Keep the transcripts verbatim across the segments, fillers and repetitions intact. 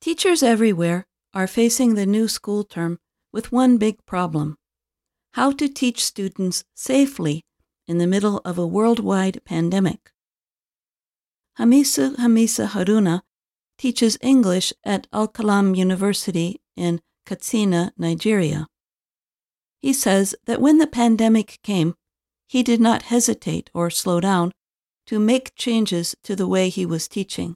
Teachers everywhere are facing the new school term with one big problem: how to teach students safely in the middle of a worldwide pandemic. Hamisu Hamisa Haruna teaches English at Al-Kalam University in Katsina, Nigeria. He says that when the pandemic came, he did not hesitate or slow down to make changes to the way he was teaching.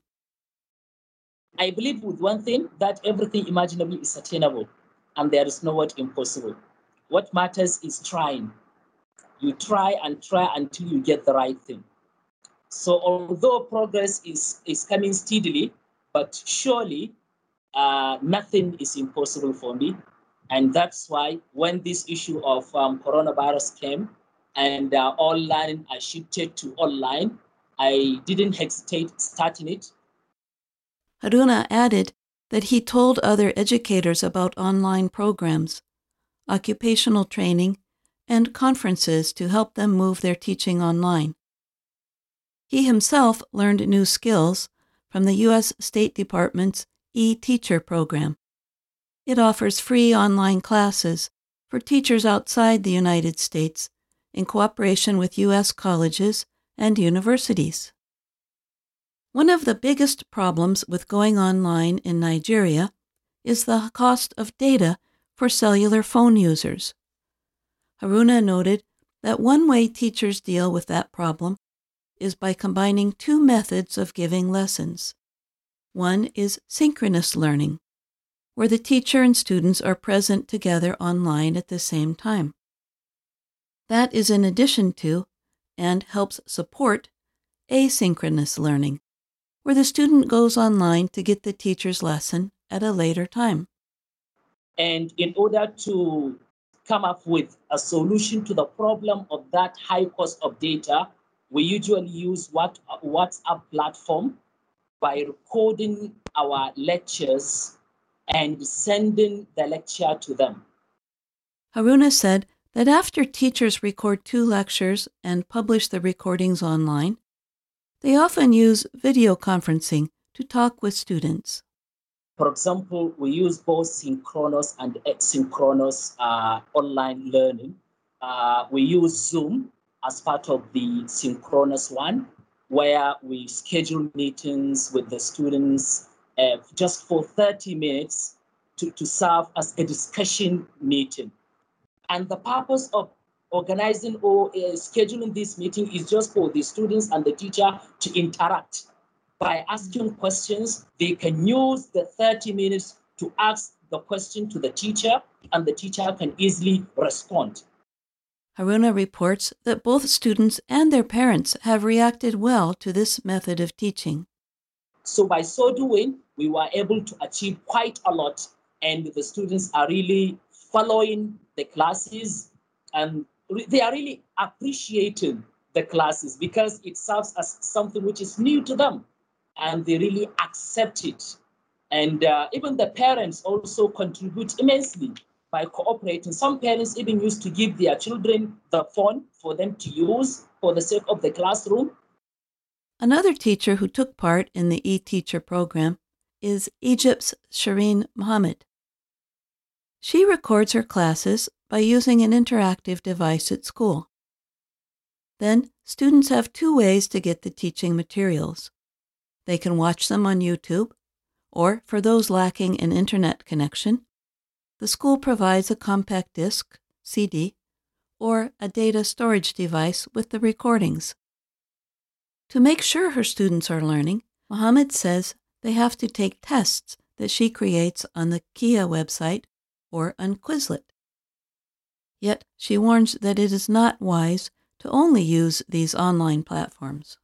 I believe with one thing, that everything imaginable is attainable, and there is no word impossible. What matters is trying. You try and try until you get the right thing. So although progress is, is coming steadily, but surely uh, nothing is impossible for me. And that's why when this issue of um, coronavirus came and uh, all learning I shifted to online, I didn't hesitate starting it. Haruna added that he told other educators about online programs, occupational training, and conferences to help them move their teaching online. He himself learned new skills from the U S State Department's e-Teacher program. It offers free online classes for teachers outside the United States in cooperation with U S colleges and universities. One of the biggest problems with going online in Nigeria is the cost of data for cellular phone users. Haruna noted that one way teachers deal with that problem is by combining two methods of giving lessons. One is synchronous learning, where the teacher and students are present together online at the same time. That is in addition to, and helps support, asynchronous learning, where the student goes online to get the teacher's lesson at a later time. And in order to come up with a solution to the problem of that high cost of data, we usually use what WhatsApp platform by recording our lectures and sending the lecture to them. Haruna said that after teachers record two lectures and publish the recordings online, they often use video conferencing to talk with students. For example, we use both synchronous and asynchronous uh, online learning. Uh, we use Zoom as part of the synchronous one, where we schedule meetings with the students uh, just for thirty minutes to, to serve as a discussion meeting. And the purpose of organizing or uh, scheduling this meeting is just for the students and the teacher to interact. By asking questions, they can use the thirty minutes to ask the question to the teacher, and the teacher can easily respond. Haruna reports that both students and their parents have reacted well to this method of teaching. So by so doing, we were able to achieve quite a lot, and the students are really following the classes, and they are really appreciating the classes because it serves as something which is new to them, and they really accept it. And uh, even the parents also contribute immensely by cooperating. Some parents even used to give their children the phone for them to use for the sake of the classroom. Another teacher who took part in the e-Teacher program is Egypt's Shireen Mohammed. She records her classes by using an interactive device at school. Then, students have two ways to get the teaching materials. They can watch them on YouTube, or for those lacking an internet connection, the school provides a compact disc, C D, or a data storage device with the recordings. To make sure her students are learning, Mohammed says they have to take tests that she creates on the Kia website or on Quizlet. Yet she warns that it is not wise to only use these online platforms.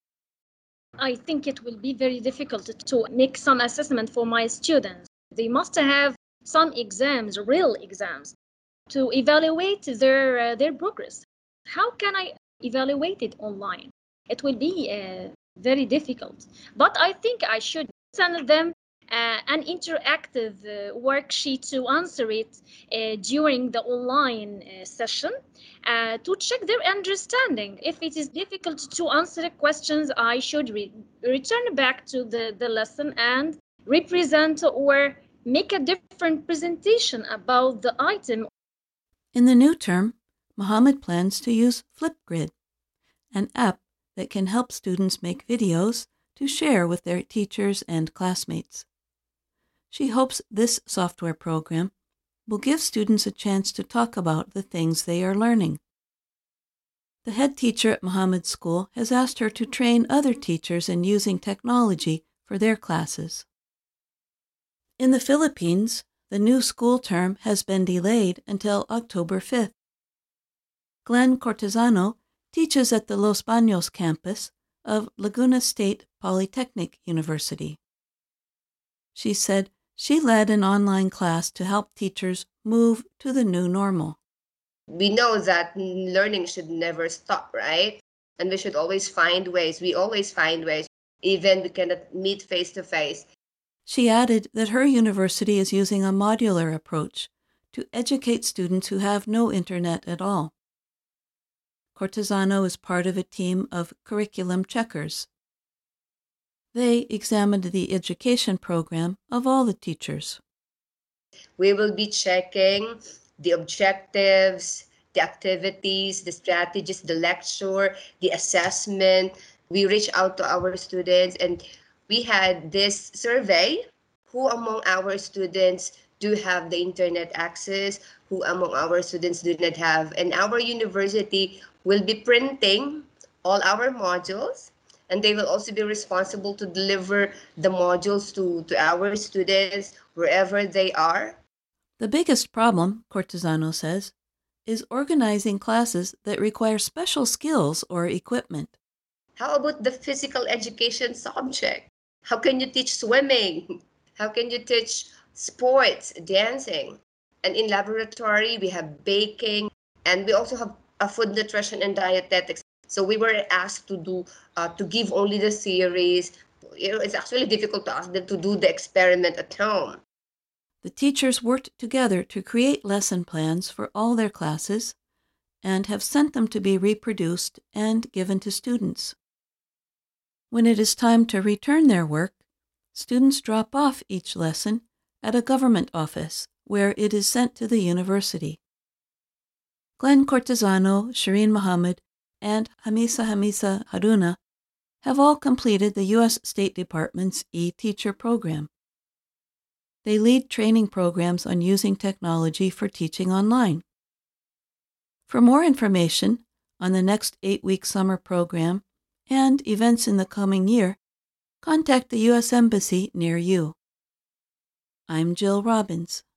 I think it will be very difficult to make some assessment for my students. They must have some exams, real exams, to evaluate their uh, their progress. How can I evaluate it online? It will be uh, very difficult. But I think I should send them uh, an interactive uh, worksheet to answer it uh, during the online uh, session uh, to check their understanding. If it is difficult to answer questions, I should re- return back to the, the lesson and represent or make a different presentation about the item. In the new term, Mohammed plans to use Flipgrid, an app that can help students make videos to share with their teachers and classmates. She hopes this software program will give students a chance to talk about the things they are learning. The head teacher at Mohammed's school has asked her to train other teachers in using technology for their classes. In the Philippines, the new school term has been delayed until October fifth. Glenn Cortesano teaches at the Los Baños campus of Laguna State Polytechnic University. She said she led an online class to help teachers move to the new normal. We know that learning should never stop, right? And we should always find ways. We always find ways, even we cannot meet face to face. She added that her university is using a modular approach to educate students who have no internet at all. Cortesano is part of a team of curriculum checkers. They examined the education program of all the teachers. We will be checking the objectives, the activities, the strategies, the lecture, the assessment. We reach out to our students and we had this survey, who among our students do have the internet access, who among our students do not have. And our university will be printing all our modules, and they will also be responsible to deliver the modules to, to our students wherever they are. The biggest problem, Cortesano says, is organizing classes that require special skills or equipment. How about the physical education subject? How can you teach swimming? How can you teach sports, dancing? And in laboratory, we have baking, and we also have a food nutrition and dietetics. So we were asked to do, uh, to give only the theories. You know, it's actually difficult to ask them to do the experiment at home. The teachers worked together to create lesson plans for all their classes and have sent them to be reproduced and given to students. When it is time to return their work, students drop off each lesson at a government office where it is sent to the university. Glenn Cortesano, Shireen Mohammed, and Hamisa Hamisa Haruna have all completed the U S State Department's e-teacher program. They lead training programs on using technology for teaching online. For more information on the next eight-week summer program and events in the coming year, contact the U S Embassy near you. I'm Jill Robbins.